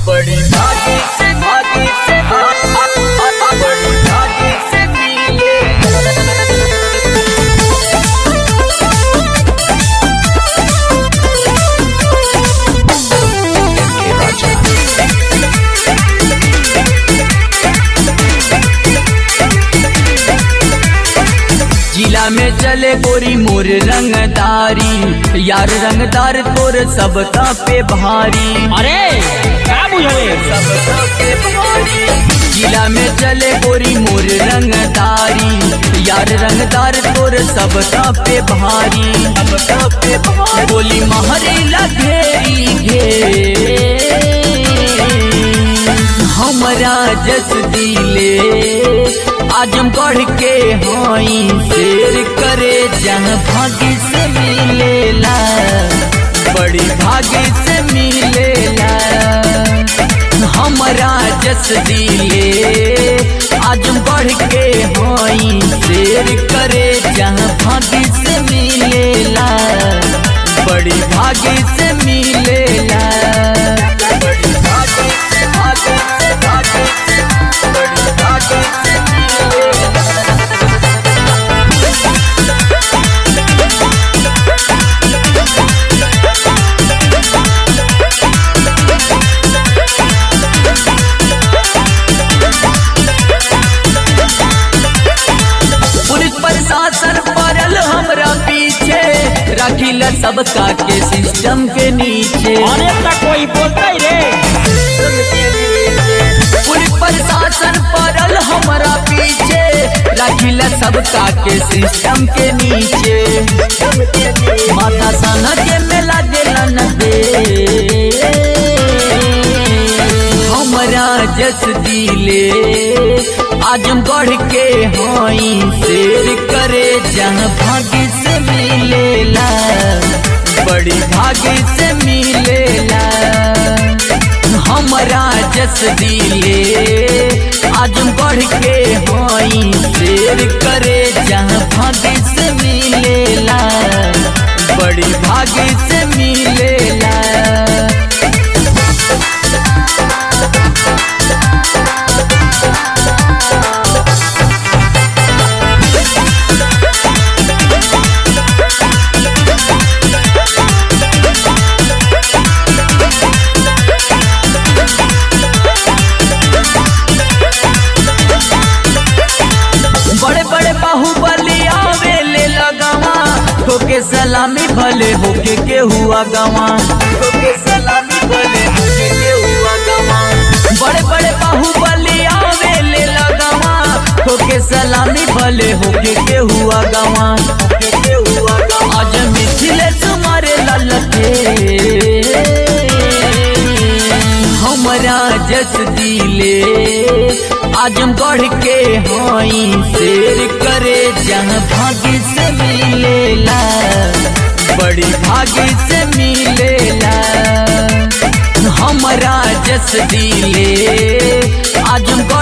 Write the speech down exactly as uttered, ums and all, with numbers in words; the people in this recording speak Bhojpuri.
बड़ी भागी से भागी से बड़ी भागी से मिले जिला में चले गोरी मोर रंगदारी यार रंगदार तोर सबका पे भारी। अरे क्या बुझले सबका पे भारी जिला में चले गोरी मोर रंगदारी यार रंगदार तोर सबका पे भारी। सबका पे भारी बोली महरी लगेरी घे हमरा जस दिले आजमगढ़ के हाई शेर करे जहाँ भाग्य से मिलेला बड़ी भाग्य से मिलेला। हमरा जस दिले आजमगढ़ के हाई शेर करे जहाँ भाग्य से मिलेला बड़ी भाग्य से मिलेला। बड़ी भाग्य से भाग्य से भाग्य से बड़ी भाग्य से प्रशासन पड़ल हमरा पीछे रखिल सबका के सिस्टम के नीचे। अरे तक कोई बोलते रे पुलिस प्रशासन पड़ल हमरा पीछे रखिल सबका के सिस्टम के नीचे। माथा सन के मेला दिलन दे हमरा जस दिले आजमगढ़ के हाई शेर करे जहाँ भाग्य से मिलेला बड़ी भाग्य से मिलेला। हमरा जस दिले आजमगढ़ के हाई शेर करे जहाँ भाग्य से मिलेला बड़ी भाग्य से मिलेला। बड़े बड़े बाहुबली आवे ले लगावा ठोके सलामी भले होके के हुआ गवा। ठोके सलामी भले होके के हुआ गवा। बड़े बड़े बाहुबली आवे ले लगावा ठोके सलामी भले होके के हुआ गवा। होके के हुआ गवा आज मिथिले तुम्हारे ललके हमरा जस दिले आजमगढ़ के हाई शेर करे जहाँ भाग्य से मिलेला बड़ी भाग्य से मिलेला। हमरा जस दिले आजमगढ़